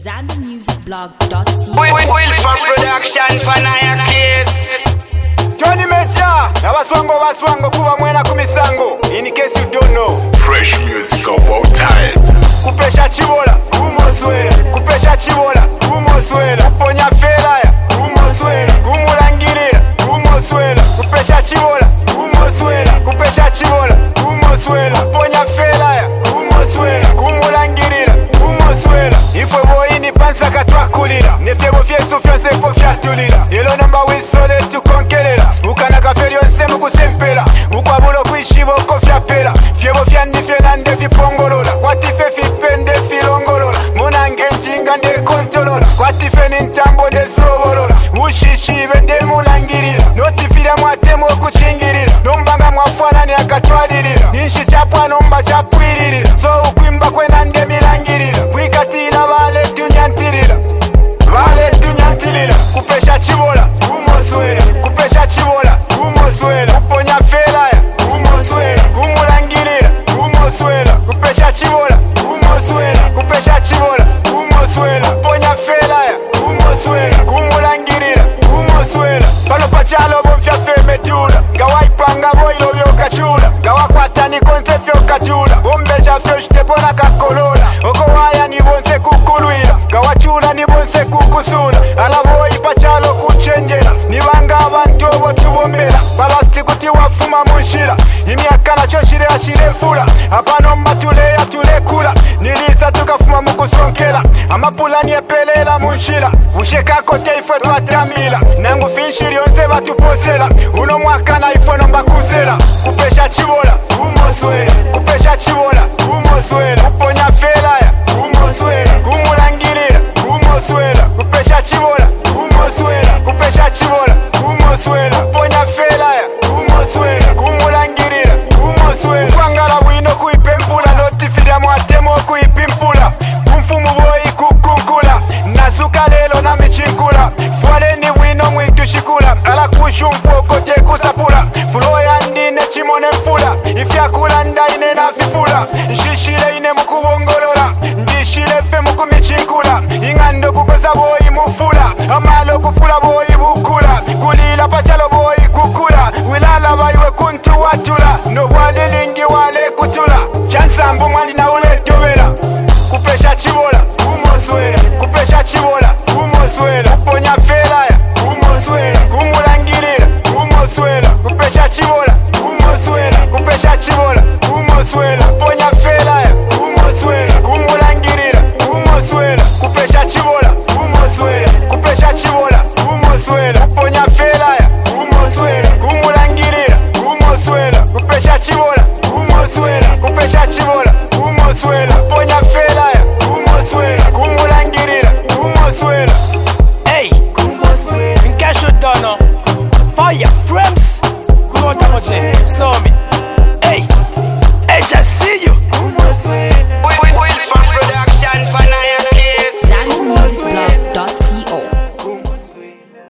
ZambianMusicBlog.ca. Will for production for Naya Case. Johnny Major, na baswango kuba mwena kumisango. In case you don't know, fresh music of all time. Kupesha chibola, kumoswela. Kupesha chibola, kumoswela. Kuponya fela ya, kumoswela. Kumulangirira, kumoswela. Kupesha chibola, kumoswela. Kupesha chibola, kumoswela. Kuponya fela ya, kumoswela. Kumulangirira, kumoswela. Ifwe boyini pansa katwakulira. Nefyebo fyesu fyonse po fyatulira. Yelo namba wisole tukonkelela. Ukana kaferi yonse mukusempela. Ukwabulo kwishibo kofyapela. Fyebo fyanifye nande vipongolola. Kwatife fipende filongolola. Munange njinga nde kontolola. Kwatife nintambo nde sobolola. Ushishibe nde mulangirira. Notifira mwatemo kuchingirira. Nombanga mwafanani akatwalirira. Ninshi chapwa nomba chapwiririra. So ukwimba kwena nde milangirira. Mwikatira vale tunyantirira. Vale tunyantirira. Kupesha chibola, kumoswela. Kupesha chibola, kumoswela. Kuponya fela ya, kumoswela. Kumulangirira, kumoswela. Kupesha chibola, kumoswela. Kupesha chibola, kumoswela. Kuponya fela ya, kumoswela. Kumulangirira, kumoswela. Palo pachalo bomfya feme dura. Gawaipanga boilo vyo kachula. Gawakwatani konse fyo kachula. Bombeja fyo jitepona kakolola. Oko waya ni bonse kukulwila. Gawachula ni bonse kukusula. Alaboi pachalo kuchenjela. Nibanga abantu obo tubombela. Balasti kuti wafuma munshira. Imiakana choshire ashire fula. Apano mbatule ya tulekula. Nilisa tukafuma mukusonkela. Amapula niepelela munshira. Usheka kote ifwe twatamila. Nangu finshiri yonse batuposela. Uno mwakana ifwe nomba kusela. Kupesha chibola, kumoswela. Kupesha chibola, kumoswela. Kuponya fela ya, kumoswela. Kumulangirira, kumoswela. Kupesha chibola, kumoswela. Kupesha chibola, kumoswela. Kuponya fela ya, kumoswela. Kumulangirira, kumoswela. Kwangala wino kuipempula. Notifira mwatemo kuipimpula. Kumfumu boyi kukunkula. Nasuka lelo na michinkula. Fwaleni wino mwitushikula. Ala kushu mfoko te kusapula. Fulo ya ndine chimone mfula. Ifyakula ndaine na fifula. Nshishile ine mukubongolola. Ndishile fe mukumichinkula. Ingando kukosa boyi mufula. Amalo kufula boyi bukula. Kulila pachalo boyi kukula. Wilala baiwe kuntu watula. No wale lingi wale kutula. Chansambu mwali na ule tuvela. Kupesha chibola, kumoswela. Kupesha chibola, kumoswela. Kuponya fela ya, kumoswela. Kumulangirira, kumoswela. Kupesha chibola, kumoswela. Kupesha chibola, kumoswela. Kuponya fela ya, kumoswela. Kumulangirira, kumoswela. Kupesha chibola, kumoswela. Kupesha chibola, kumoswela. Kuponya fela ya, kumoswela. Kumulangirira, kumoswela. Kupesha chibola, kumoswela. Kupesha chibola, kumoswela. Kuponya fela ya, kumoswela. Kumulangirira, kumoswela. Hey, kumoswela. Nkasho dono. Fire frames. Kuota moche. So me.